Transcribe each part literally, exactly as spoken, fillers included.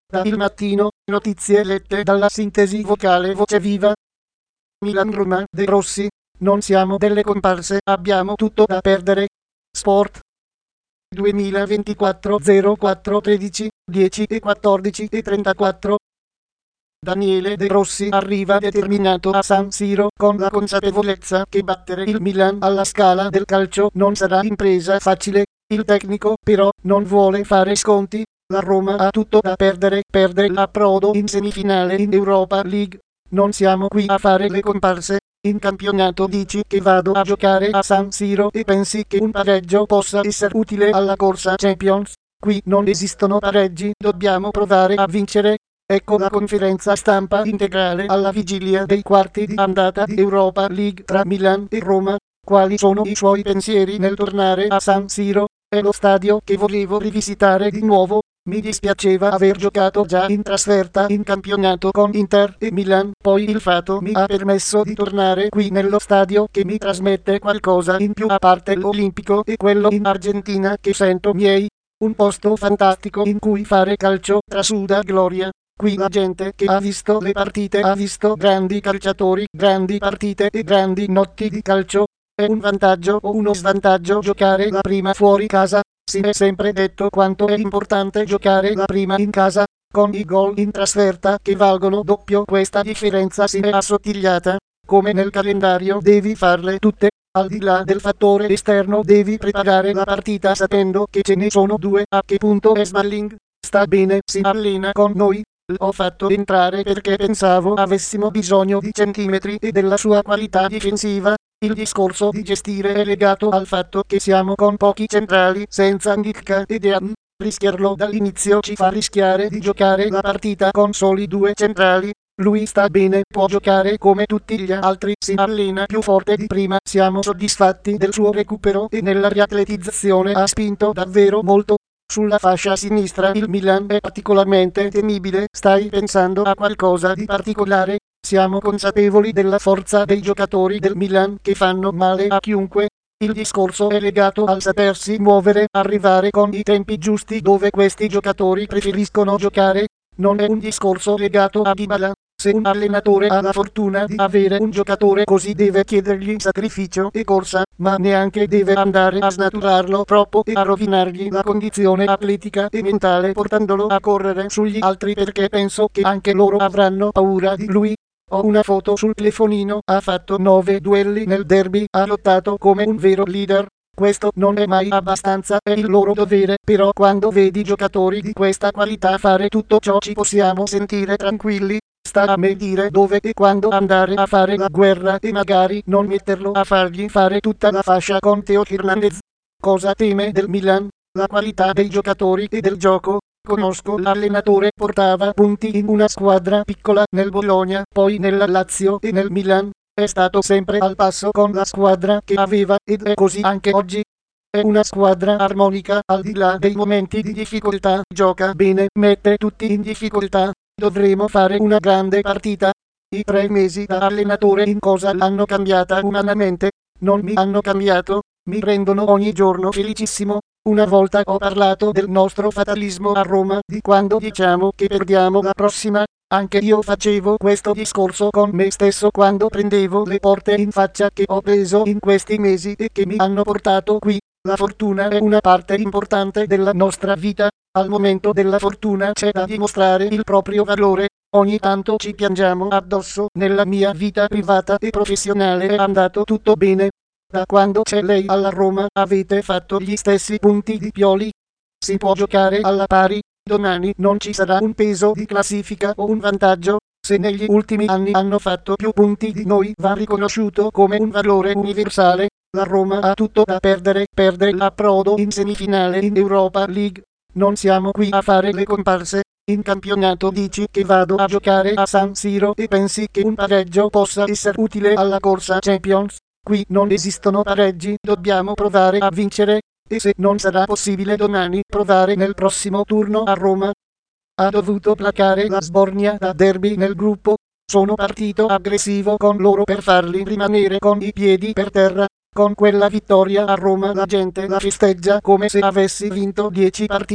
Da Il Mattino, notizie lette dalla sintesi vocale Voce Viva. Milan-Roma, De Rossi, non siamo delle comparse, abbiamo tutto da perdere. Sport. duemilaventiquattro zero quattro tredici dieci e quattordici e trentaquattro. Daniele De Rossi arriva determinato a San Siro con la consapevolezza che battere il Milan alla Scala del calcio non sarà impresa facile. Il tecnico però non vuole fare sconti. La Roma ha tutto da perdere, perde l'approdo in semifinale in Europa League. Non siamo qui a fare le comparse. In campionato dici che vado a giocare a San Siro e pensi che un pareggio possa essere utile alla corsa Champions? Qui non esistono pareggi, dobbiamo provare a vincere. Ecco la conferenza stampa integrale alla vigilia dei quarti di andata di Europa League tra Milan e Roma. Quali sono i suoi pensieri nel tornare a San Siro? È lo stadio che volevo rivisitare di nuovo. Mi dispiaceva aver giocato già in trasferta in campionato con Inter e Milan, poi il fatto mi ha permesso di tornare qui nello stadio che mi trasmette qualcosa in più a parte l'Olimpico e quello in Argentina che sento miei. Un posto fantastico in cui fare calcio trasuda gloria. Qui la gente che ha visto le partite ha visto grandi calciatori, grandi partite e grandi notti di calcio. È un vantaggio o uno svantaggio giocare la prima fuori casa? Si è sempre detto quanto è importante giocare la prima in casa. Con i gol in trasferta che valgono doppio questa differenza si è assottigliata. Come nel calendario devi farle tutte. Al di là del fattore esterno devi preparare la partita sapendo che ce ne sono due. A che punto è Smalling? Sta bene, si allena con noi. L'ho fatto entrare perché pensavo avessimo bisogno di centimetri e della sua qualità difensiva. Il discorso di gestire è legato al fatto che siamo con pochi centrali senza Ndicka e Dean. Rischiarlo dall'inizio ci fa rischiare di giocare la partita con soli due centrali. Lui sta bene, può giocare come tutti gli altri, si allena più forte di prima. Siamo soddisfatti del suo recupero e nella riatletizzazione ha spinto davvero molto. Sulla fascia sinistra il Milan è particolarmente temibile. Stai pensando a qualcosa di particolare? Siamo consapevoli della forza dei giocatori del Milan che fanno male a chiunque. Il discorso è legato al sapersi muovere, arrivare con i tempi giusti dove questi giocatori preferiscono giocare. Non è un discorso legato a Dybala. Se un allenatore ha la fortuna di avere un giocatore così deve chiedergli sacrificio e corsa, ma neanche deve andare a snaturarlo troppo e a rovinargli la condizione atletica e mentale portandolo a correre sugli altri perché penso che anche loro avranno paura di lui. Ho una foto sul telefonino, ha fatto nove duelli nel derby, ha lottato come un vero leader. Questo non è mai abbastanza, è il loro dovere, però quando vedi giocatori di questa qualità fare tutto ciò ci possiamo sentire tranquilli. Sta a me dire dove e quando andare a fare la guerra e magari non metterlo a fargli fare tutta la fascia con Theo Hernandez. Cosa teme del Milan? La qualità dei giocatori e del gioco. Conosco l'allenatore, portava punti in una squadra piccola nel Bologna, poi nella Lazio e nel Milan. È stato sempre al passo con la squadra che aveva ed è così anche oggi. È una squadra armonica al di là dei momenti di difficoltà, gioca bene, mette tutti in difficoltà. Dovremo fare una grande partita. I tre mesi da allenatore in cosa l'hanno cambiata umanamente? Non mi hanno cambiato, mi rendono ogni giorno felicissimo. Una volta ho parlato del nostro fatalismo a Roma, di quando diciamo che perdiamo la prossima. Anche io facevo questo discorso con me stesso quando prendevo le porte in faccia che ho preso in questi mesi e che mi hanno portato qui. La fortuna è una parte importante della nostra vita. Al momento della fortuna c'è da dimostrare il proprio valore. Ogni tanto ci piangiamo addosso. Nella mia vita privata e professionale è andato tutto bene. Da quando c'è lei alla Roma avete fatto gli stessi punti di Pioli. Si può giocare alla pari. Domani non ci sarà un peso di classifica o un vantaggio. Se negli ultimi anni hanno fatto più punti di noi va riconosciuto come un valore universale. La Roma ha tutto da perdere, perde l'approdo in semifinale in Europa League. Non siamo qui a fare le comparse. In campionato dici che vado a giocare a San Siro e pensi che un pareggio possa essere utile alla corsa Champions. Qui non esistono pareggi, dobbiamo provare a vincere. E se non sarà possibile domani, provare nel prossimo turno a Roma. Ha dovuto placare la sbornia da derby nel gruppo. Sono partito aggressivo con loro per farli rimanere con i piedi per terra. Con quella vittoria a Roma la gente la festeggia come se avessi vinto dieci partite.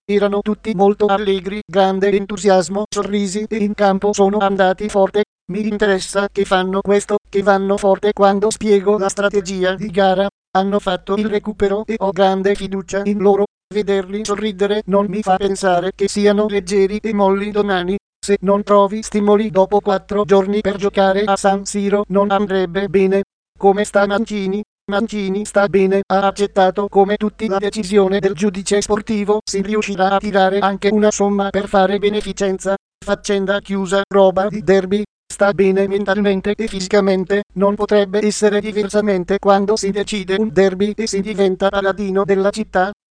Erano tutti molto allegri, grande entusiasmo, sorrisi e in campo sono andati forte. Mi interessa che fanno questo, che vanno forte quando spiego la strategia di gara. Hanno fatto il recupero e ho grande fiducia in loro. Vederli sorridere non mi fa pensare che siano leggeri e molli domani. Se non trovi stimoli dopo quattro giorni per giocare a San Siro non andrebbe bene. Come sta Mancini? Mancini sta bene, ha accettato come tutti la decisione del giudice sportivo, si riuscirà a tirare anche una somma per fare beneficenza. Faccenda chiusa, roba di derby. Sta bene mentalmente e fisicamente, non potrebbe essere diversamente quando si decide un derby e si diventa paladino della città.